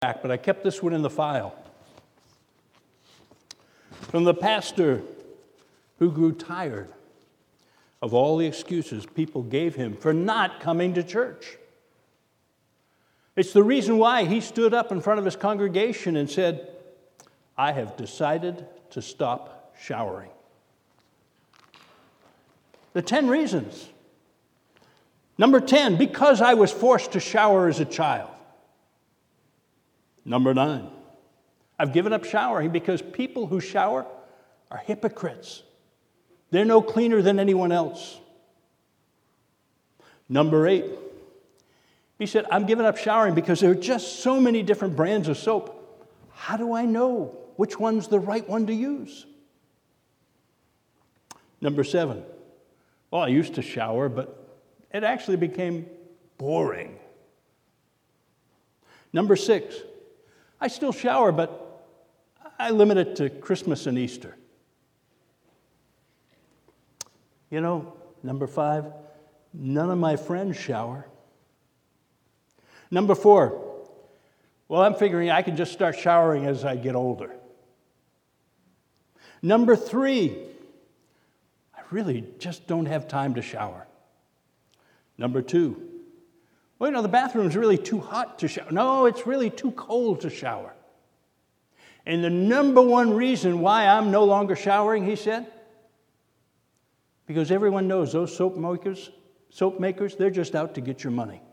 back, but I kept this one in the file. From the pastor who grew tired of all the excuses people gave him for not coming to church. It's the reason why he stood up in front of his congregation and said, "I have decided to stop showering." The 10 reasons. Number 10, because I was forced to shower as a child. Number 9, I've given up showering because people who shower are hypocrites. They're no cleaner than anyone else. Number 8, he said, I'm giving up showering because there are just so many different brands of soap. How do I know which one's the right one to use? Number 7, well, I used to shower, but it actually became boring. Number 6, I still shower, but I limit it to Christmas and Easter. Number 5, none of my friends shower. Number 4, well, I'm figuring I can just start showering as I get older. Number 3, I really just don't have time to shower. Number 2, well, the bathroom's really too hot to shower. No, it's really too cold to shower. And the number one reason why I'm no longer showering, he said, because everyone knows those soap makers, they're just out to get your money.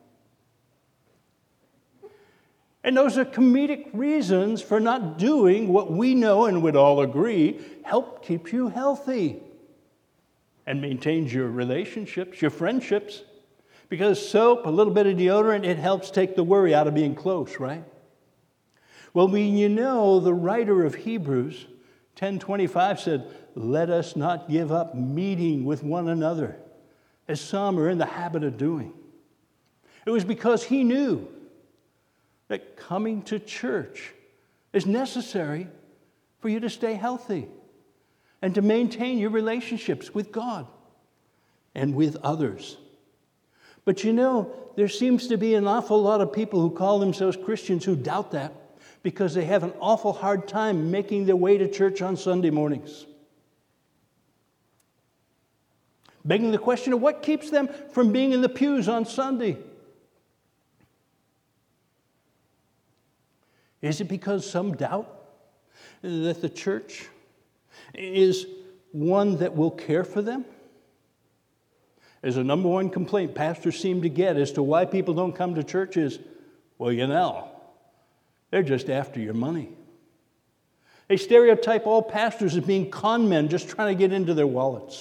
And those are comedic reasons for not doing what we know and would all agree help keep you healthy and maintains your relationships, your friendships. Because soap, a little bit of deodorant, it helps take the worry out of being close, right? Well, the writer of Hebrews 10:25 said, let us not give up meeting with one another, as some are in the habit of doing. It was because he knew that coming to church is necessary for you to stay healthy and to maintain your relationships with God and with others. But there seems to be an awful lot of people who call themselves Christians who doubt that because they have an awful hard time making their way to church on Sunday mornings. Begging the question of what keeps them from being in the pews on Sunday. Is it because some doubt that the church is one that will care for them? As a number one complaint pastors seem to get as to why people don't come to church is, they're just after your money. They stereotype all pastors as being con men just trying to get into their wallets.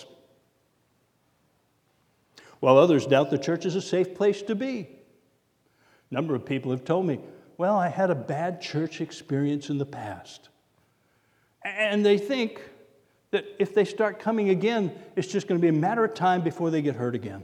While others doubt the church is a safe place to be. A number of people have told me, I had a bad church experience in the past. And they think that if they start coming again, it's just going to be a matter of time before they get hurt again.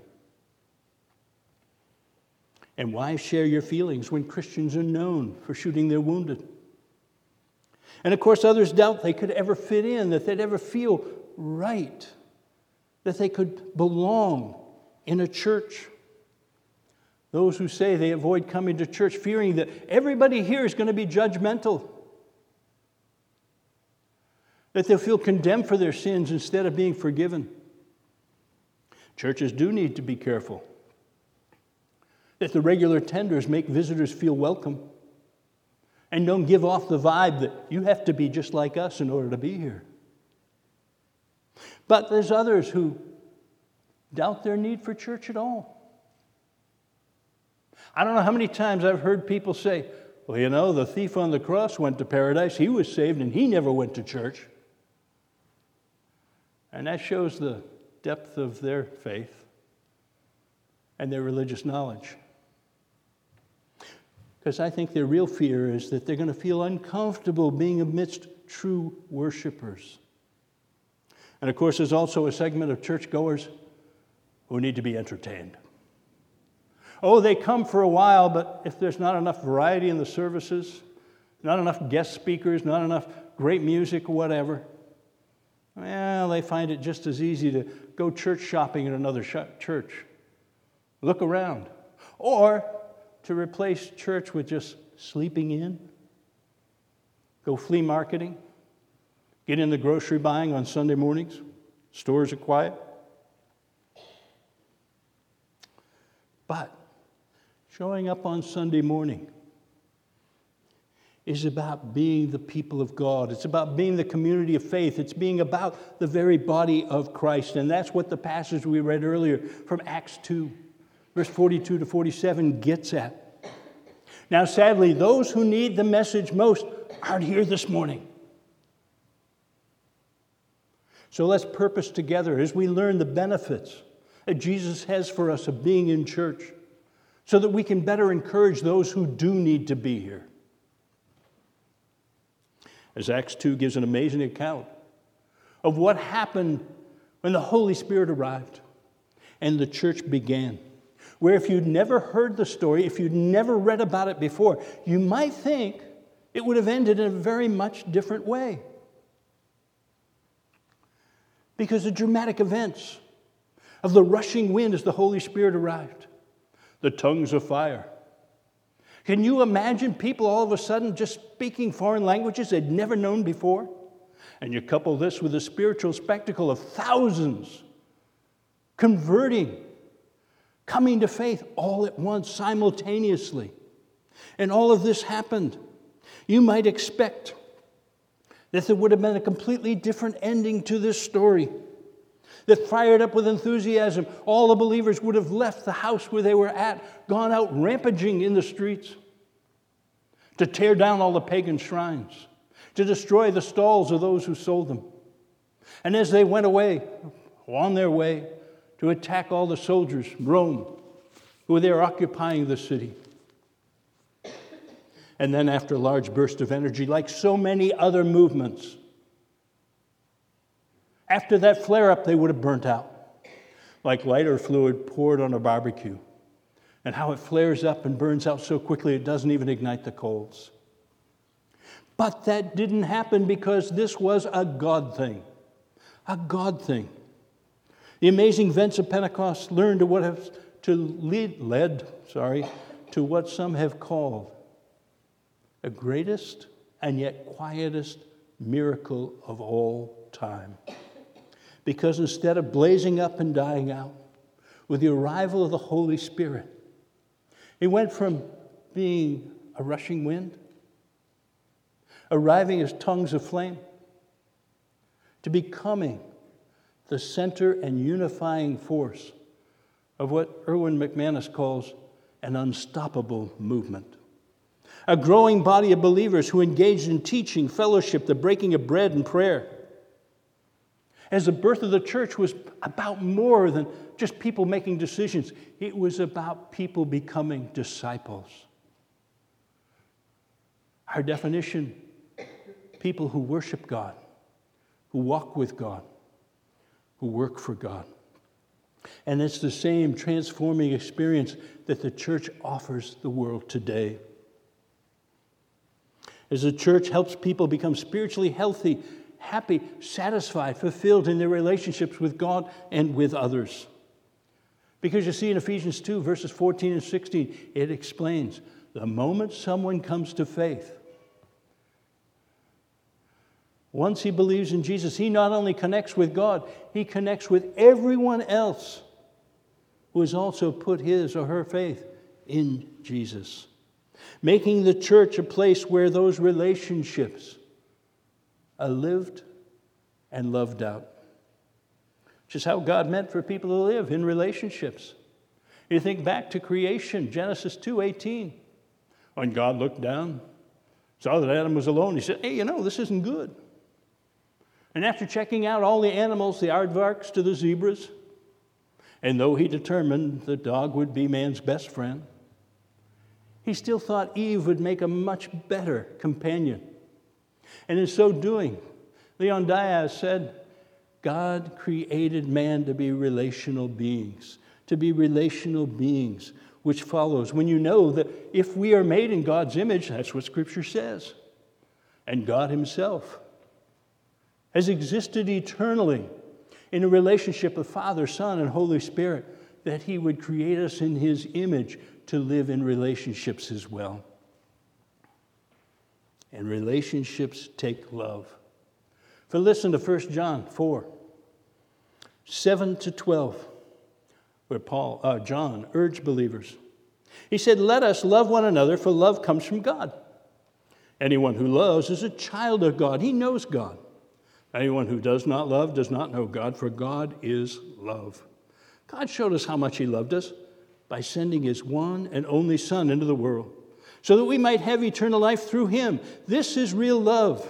And why share your feelings when Christians are known for shooting their wounded? And of course, others doubt they could ever fit in, that they'd ever feel right, that they could belong in a church. Those who say they avoid coming to church, fearing that everybody here is going to be judgmental, that they'll feel condemned for their sins instead of being forgiven. Churches do need to be careful that the regular tenders make visitors feel welcome and don't give off the vibe that you have to be just like us in order to be here. But there's others who doubt their need for church at all. I don't know how many times I've heard people say, the thief on the cross went to paradise, he was saved, and he never went to church. And that shows the depth of their faith and their religious knowledge. Because I think their real fear is that they're going to feel uncomfortable being amidst true worshipers. And of course, there's also a segment of churchgoers who need to be entertained. They come for a while, but if there's not enough variety in the services, not enough guest speakers, not enough great music or whatever, they find it just as easy to go church shopping at another church. Look around. Or to replace church with just sleeping in go flea marketing, get in the grocery buying on Sunday mornings. Stores are quiet. But showing up on Sunday morning is about being the people of God. It's about being the community of faith. It's being about the very body of Christ. And that's what the passage we read earlier from Acts 2, verse 42 to 47 gets at. Now, sadly, those who need the message most aren't here this morning. So let's purpose together as we learn the benefits that Jesus has for us of being in church so that we can better encourage those who do need to be here. As Acts 2 gives an amazing account of what happened when the Holy Spirit arrived and the church began. Where if you'd never heard the story, if you'd never read about it before, you might think it would have ended in a very much different way. Because the dramatic events of the rushing wind as the Holy Spirit arrived, the tongues of fire. Can you imagine people all of a sudden just speaking foreign languages they'd never known before? And you couple this with the spiritual spectacle of thousands converting, coming to faith all at once, simultaneously. And all of this happened. You might expect that there would have been a completely different ending to this story. That fired up with enthusiasm, all the believers would have left the house where they were at, gone out rampaging in the streets, to tear down all the pagan shrines, to destroy the stalls of those who sold them. And as they went away, on their way, to attack all the soldiers, Rome, who were there occupying the city. And then after a large burst of energy, like so many other movements, after that flare-up, they would have burnt out, like lighter fluid poured on a barbecue, and how it flares up and burns out so quickly it doesn't even ignite the coals. But that didn't happen because this was a God thing. A God thing. The amazing events of Pentecost led to what some have called the greatest and yet quietest miracle of all time. Because instead of blazing up and dying out, with the arrival of the Holy Spirit, it went from being a rushing wind, arriving as tongues of flame, to becoming the center and unifying force of what Erwin McManus calls an unstoppable movement. A growing body of believers who engaged in teaching, fellowship, the breaking of bread and prayer. As the birth of the church was about more than just people making decisions. It was about people becoming disciples. Our definition, people who worship God, who walk with God, who work for God. And it's the same transforming experience that the church offers the world today. As the church helps people become spiritually healthy, happy, satisfied, fulfilled in their relationships with God and with others. Because you see in Ephesians 2, verses 14 and 16, it explains the moment someone comes to faith, once he believes in Jesus, he not only connects with God, he connects with everyone else who has also put his or her faith in Jesus, making the church a place where those relationships are lived and loved out. Which is how God meant for people to live, in relationships. You think back to creation, Genesis 2:18. When God looked down, saw that Adam was alone, he said, hey, this isn't good. And after checking out all the animals, the aardvarks to the zebras, and though he determined the dog would be man's best friend, he still thought Eve would make a much better companion. And in so doing, Leon Diaz said, God created man to be relational beings, which follows when you know that if we are made in God's image, that's what Scripture says, and God himself has existed eternally in a relationship of Father, Son, and Holy Spirit, that he would create us in his image to live in relationships as well. And relationships take love. For listen to 1 John 4, 7 to 12, where John urged believers. He said, "Let us love one another, for love comes from God. Anyone who loves is a child of God. He knows God. Anyone who does not love does not know God, for God is love. God showed us how much He loved us by sending His one and only Son into the world, so that we might have eternal life through Him. This is real love.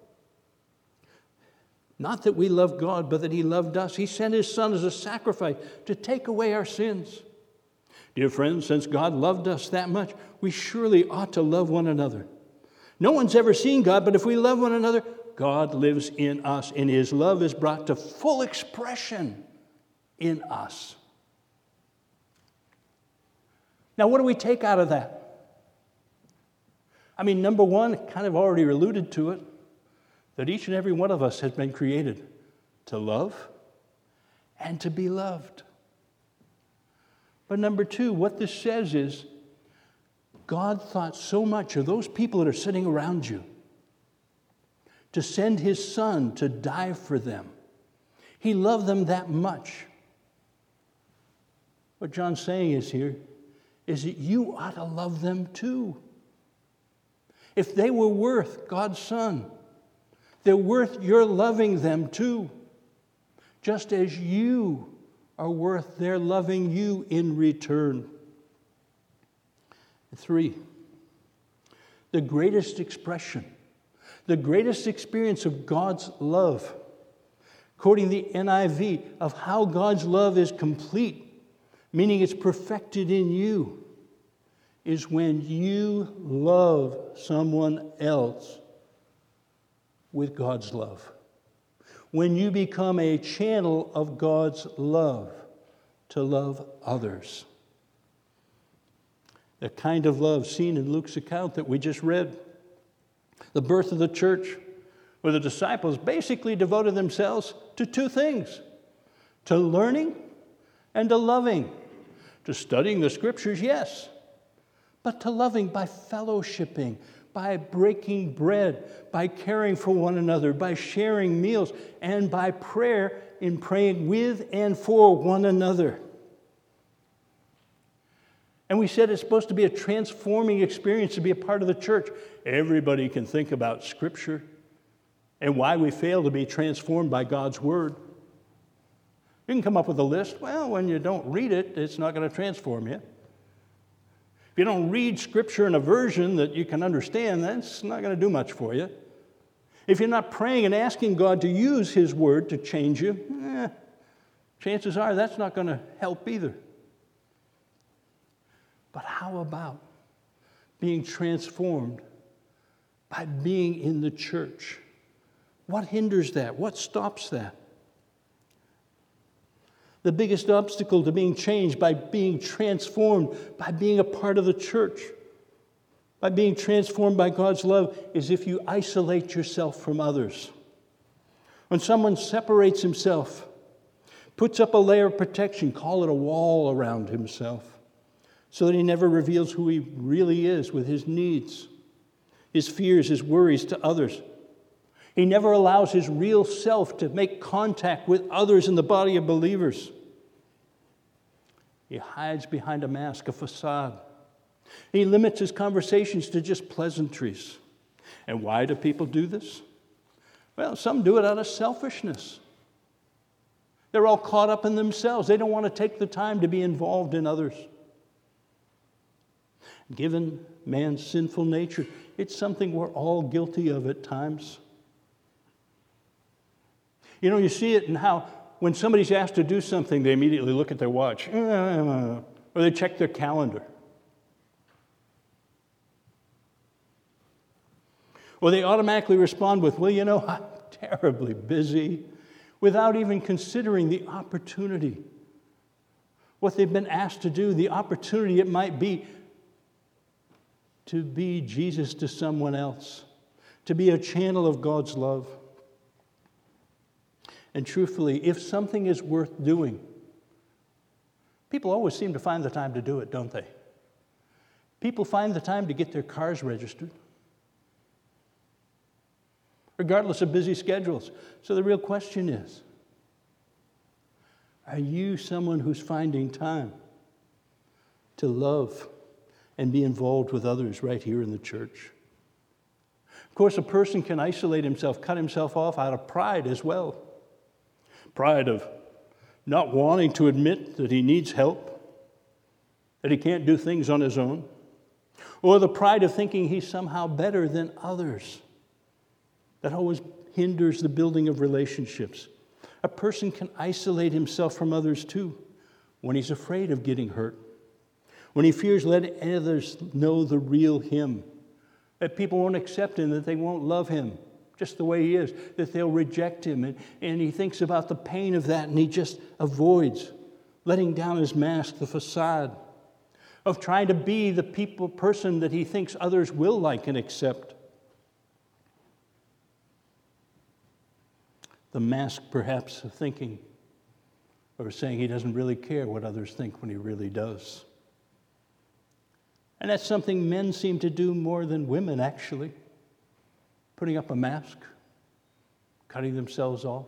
Not that we love God, but that He loved us. He sent His Son as a sacrifice to take away our sins. Dear friends, since God loved us that much, we surely ought to love one another. No one's ever seen God, but if we love one another, God lives in us, and His love is brought to full expression in us." Now, what do we take out of that? I mean, number one, kind of already alluded to it, that each and every one of us has been created to love and to be loved. But number two, what this says is, God thought so much of those people that are sitting around you to send His Son to die for them. He loved them that much. What John's saying is here is that you ought to love them too. If they were worth God's Son, they're worth your loving them too, just as you are worth their loving you in return. 3, the greatest expression, the greatest experience of God's love, quoting the NIV, of how God's love is complete, meaning it's perfected in you, is when you love someone else with God's love. When you become a channel of God's love to love others. The kind of love seen in Luke's account that we just read. The birth of the church, where the disciples basically devoted themselves to two things: to learning and to loving. To studying the scriptures, yes, but to loving by fellowshipping, by breaking bread, by caring for one another, by sharing meals, and by prayer in praying with and for one another. And we said it's supposed to be a transforming experience to be a part of the church. Everybody can think about Scripture and why we fail to be transformed by God's Word. You can come up with a list. Well, when you don't read it, it's not going to transform you. If you don't read Scripture in a version that you can understand, that's not going to do much for you. If you're not praying and asking God to use His Word to change you, chances are that's not going to help either. But how about being transformed by being in the church? What hinders that? What stops that? The biggest obstacle to being changed, by being transformed, by being a part of the church, by being transformed by God's love, is if you isolate yourself from others. When someone separates himself, puts up a layer of protection, call it a wall around himself, so that he never reveals who he really is with his needs, his fears, his worries to others. He never allows his real self to make contact with others in the body of believers. He hides behind a mask, a facade. He limits his conversations to just pleasantries. And why do people do this? Well, some do it out of selfishness. They're all caught up in themselves. They don't want to take the time to be involved in others. Given man's sinful nature, it's something we're all guilty of at times. You know, you see it in how when somebody's asked to do something, they immediately look at their watch, or they check their calendar. Or they automatically respond with, well, you know, I'm terribly busy, without even considering the opportunity, what they've been asked to do, the opportunity it might be to be Jesus to someone else, to be a channel of God's love. And truthfully, if something is worth doing, people always seem to find the time to do it, don't they? People find the time to get their cars registered. regardless of busy schedules. So the real question is, are you someone who's finding time to love and be involved with others right here in the church? Of course, a person can isolate himself, cut himself off out of pride as well. Pride of not wanting to admit that he needs help, that he can't do things on his own, or the pride of thinking he's somehow better than others. That always hinders the building of relationships. A person can isolate himself from others too when he's afraid of getting hurt, when he fears letting others know the real him, that people won't accept him, that they won't love him just the way he is, that they'll reject him. And he thinks about the pain of that, and he just avoids letting down his mask, the facade of trying to be the person that he thinks others will like and accept. The mask, perhaps, of thinking or saying he doesn't really care what others think when he really does. And that's something men seem to do more than women, actually. Putting up a mask, cutting themselves off.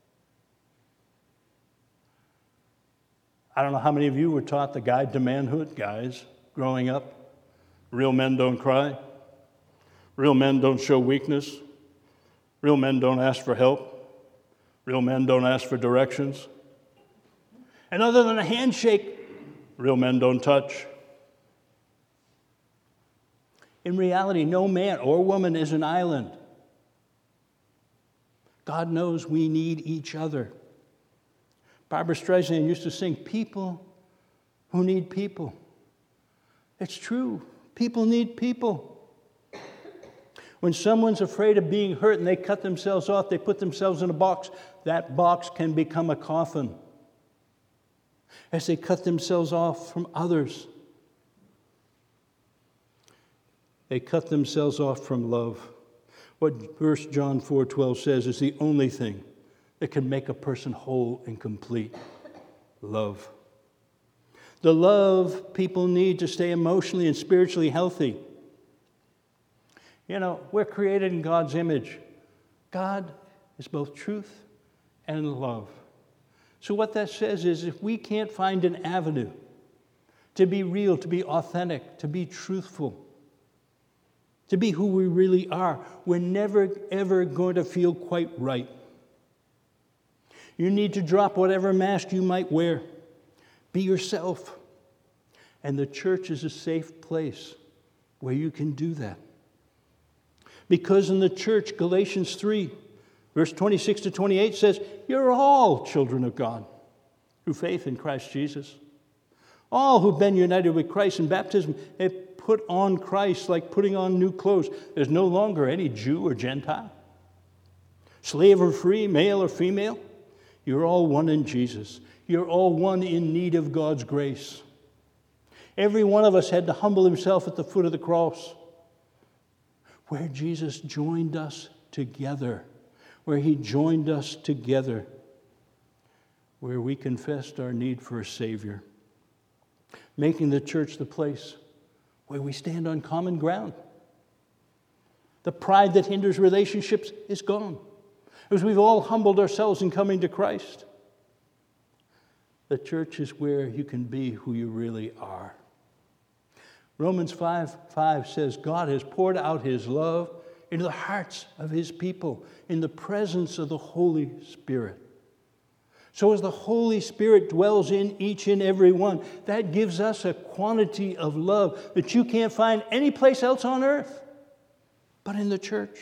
I don't know how many of you were taught the guide to manhood, guys, growing up. Real men don't cry. Real men don't show weakness. Real men don't ask for help. Real men don't ask for directions. And other than a handshake, real men don't touch. In reality, no man or woman is an island. God knows we need each other. Barbra Streisand used to sing, "People who need people." It's true. People need people. When someone's afraid of being hurt and they cut themselves off, they put themselves in a box. That box can become a coffin as they cut themselves off from others. They cut themselves off from love. What 1 John 4:12 says is the only thing that can make a person whole and complete. Love. The love people need to stay emotionally and spiritually healthy. You know, we're created in God's image. God is both truth and love. So what that says is if we can't find an avenue to be real, to be authentic, to be truthful, to be who we really are, we're never, ever going to feel quite right. You need to drop whatever mask you might wear. Be yourself. And the church is a safe place where you can do that. Because in the church, Galatians 3, verse 26 to 28 says, you're all children of God through faith in Christ Jesus. All who've been united with Christ in baptism have put on Christ like putting on new clothes. There's no longer any Jew or Gentile, slave or free, male or female. You're all one in Jesus. You're all one in need of God's grace. Every one of us had to humble himself at the foot of the cross, where Jesus joined us together, where he joined us together, where we confessed our need for a Savior, making the church the place where we stand on common ground. The pride that hinders relationships is gone, as we've all humbled ourselves in coming to Christ. The church is where you can be who you really are. Romans 5:5 says, God has poured out his love into the hearts of his people in the presence of the Holy Spirit. So as the Holy Spirit dwells in each and every one, that gives us a quantity of love that you can't find anyplace else on earth but in the church.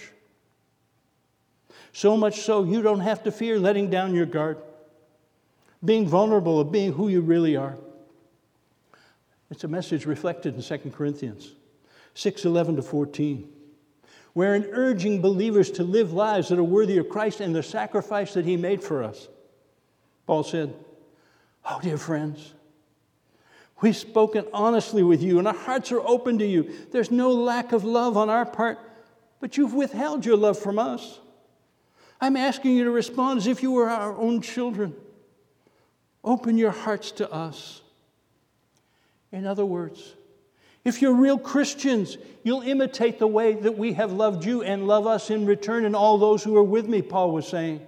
So much so you don't have to fear letting down your guard, being vulnerable, of being who you really are. It's a message reflected in 2 Corinthians 6:11 to 14, wherein urging believers to live lives that are worthy of Christ and the sacrifice that he made for us. Paul said, oh, dear friends, we've spoken honestly with you and our hearts are open to you. There's no lack of love on our part, but you've withheld your love from us. I'm asking you to respond as if you were our own children. Open your hearts to us. In other words, If you're real Christians, you'll imitate the way that we have loved you and love us in return, and all those who are with me, Paul was saying.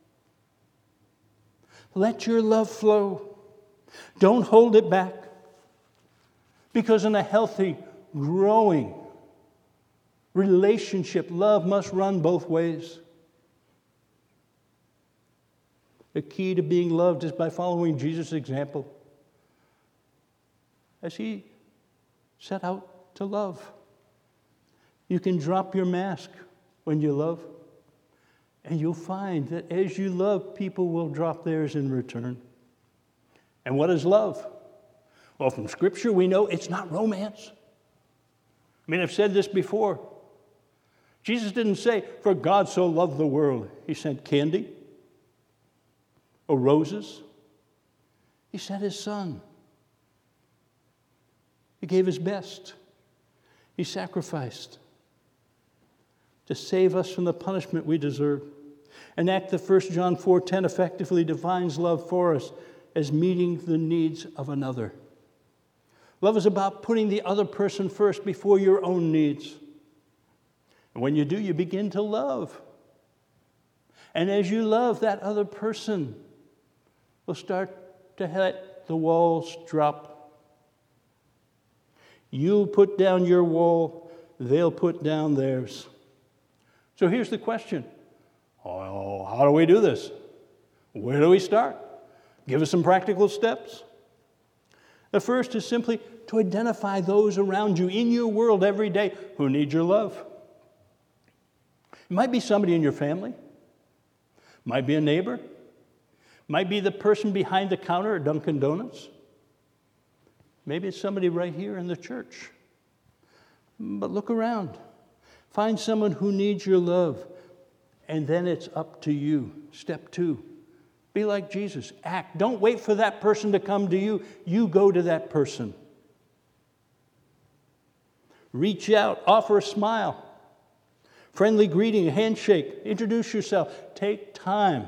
Let your love flow. Don't hold it back. Because in a healthy, growing relationship, love must run both ways. The key to being loved is by following Jesus' example as he set out to love. You can drop your mask when you love, and you'll find that as you love, people will drop theirs in return. And what is love? Well, from Scripture, we know it's not romance. I mean, I've said this before. Jesus didn't say, "For God so loved the world." He sent candy or roses. He sent his Son. He gave his best. He sacrificed to save us from the punishment we deserve. An act that 1 John 4:10 effectively defines love for us as meeting the needs of another. Love is about putting the other person first before your own needs. And when you do, you begin to love. And as you love, that other person will start to let the walls drop. You'll put down your wall, they'll put down theirs. So here's the question. Oh, how do we do this? Where do we start? Give us some practical steps. The first is simply to identify those around you in your world every day who need your love. It might be somebody in your family. Might be a neighbor. Might be the person behind the counter at Dunkin' Donuts. Maybe it's somebody right here in the church. But look around. Find someone who needs your love. And then it's up to you. Step 2. Be like Jesus. Act. Don't wait for that person to come to you. You go to that person. Reach out. Offer a smile. Friendly greeting, a handshake. Introduce yourself. Take time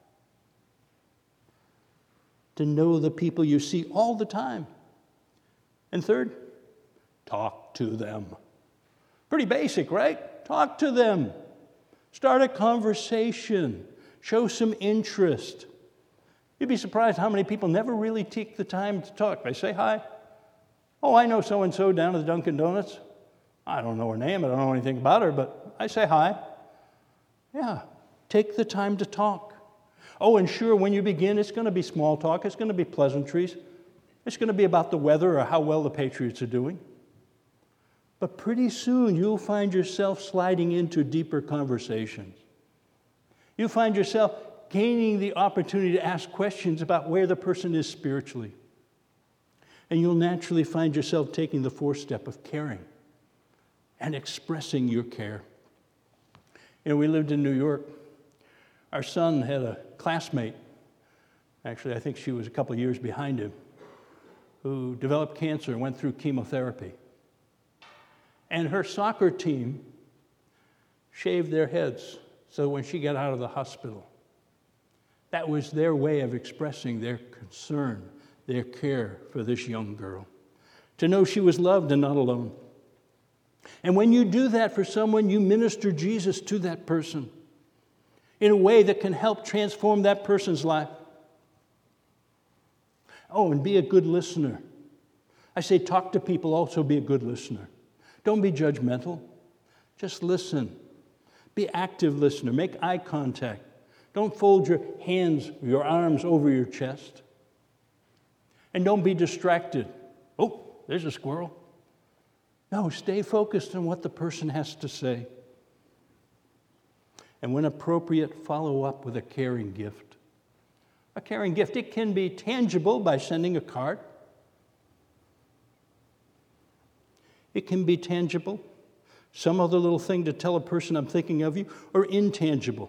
to know the people you see all the time. And third, talk to them. Pretty basic, right? Talk to them. Start a conversation. Show some interest. You'd be surprised how many people never really take the time to talk. They say hi. Oh, I know so-and-so down at the Dunkin' Donuts. I don't know her name. I don't know anything about her, but I say hi. Yeah, take the time to talk. Oh, and sure, when you begin, it's going to be small talk. It's going to be pleasantries. It's going to be about the weather or how well the Patriots are doing. But pretty soon, you'll find yourself sliding into deeper conversations. You'll find yourself gaining the opportunity to ask questions about where the person is spiritually. And you'll naturally find yourself taking the 4th step of caring and expressing your care. You know, we lived in New York. Our son had a classmate, actually I think she was a couple of years behind him, who developed cancer and went through chemotherapy. And her soccer team shaved their heads so when she got out of the hospital, that was their way of expressing their concern, their care for this young girl, to know she was loved and not alone. And when you do that for someone, you minister Jesus to that person in a way that can help transform that person's life. Oh, and be a good listener. I say talk to people, also be a good listener. Don't be judgmental. Just listen. Be active listener. Make eye contact. Don't fold your hands, your arms over your chest. And don't be distracted. Oh, there's a squirrel. No, stay focused on what the person has to say. And when appropriate, follow up with a caring gift. A caring gift, it can be tangible by sending a card. It can be tangible, some other little thing to tell a person I'm thinking of you, or intangible.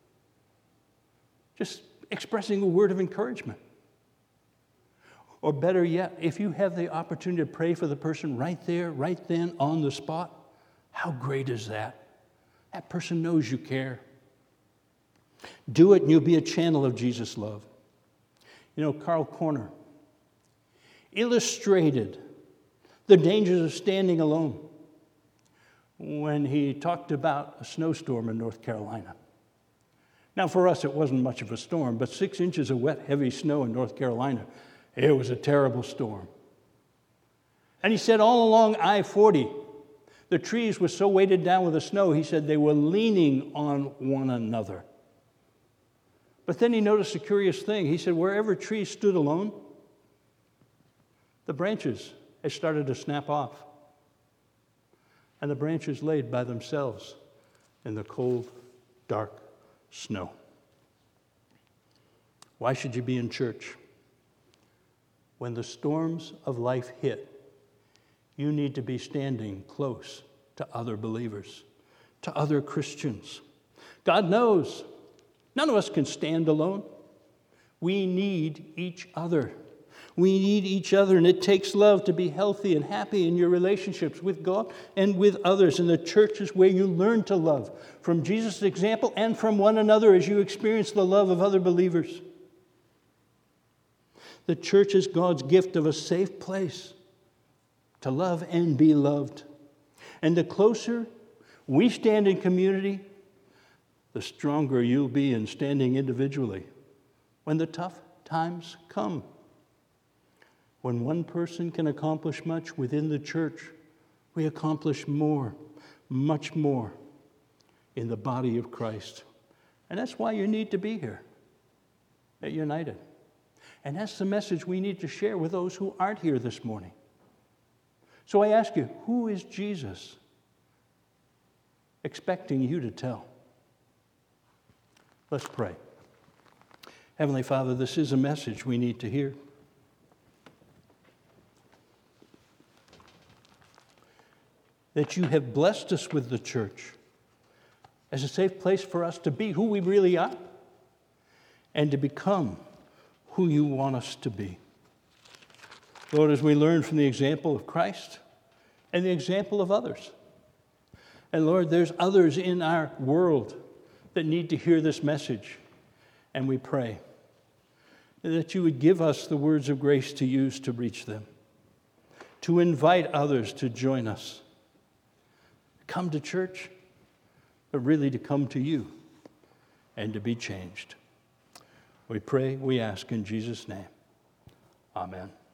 Just expressing a word of encouragement. Or better yet, if you have the opportunity to pray for the person right there, right then, on the spot, how great is that? That person knows you care. Do it and you'll be a channel of Jesus' love. You know, Carl Corner illustrated the dangers of standing alone, when he talked about a snowstorm in North Carolina. Now, for us, it wasn't much of a storm, but 6 inches of wet, heavy snow in North Carolina, it was a terrible storm. And he said all along I-40, the trees were so weighted down with the snow, he said they were leaning on one another. But then he noticed a curious thing. He said wherever trees stood alone, the branches had started to snap off. And the branches laid by themselves in the cold, dark snow. Why should you be in church? When the storms of life hit, you need to be standing close to other believers, to other Christians. God knows none of us can stand alone. We need each other. We need each other, and it takes love to be healthy and happy in your relationships with God and with others. And the church is where you learn to love from Jesus' example and from one another as you experience the love of other believers. The church is God's gift of a safe place to love and be loved. And the closer we stand in community, the stronger you'll be in standing individually when the tough times come. When one person can accomplish much within the church, we accomplish more, much more in the body of Christ. And that's why you need to be here at United. And that's the message we need to share with those who aren't here this morning. So I ask you, who is Jesus expecting you to tell? Let's pray. Heavenly Father, this is a message we need to hear. That you have blessed us with the church as a safe place for us to be who we really are and to become who you want us to be. Lord, as we learn from the example of Christ and the example of others, and Lord, there's others in our world that need to hear this message, and we pray that you would give us the words of grace to use to reach them, to invite others to join us. Come to church, but really to come to you and to be changed. We pray, we ask in Jesus' name. Amen.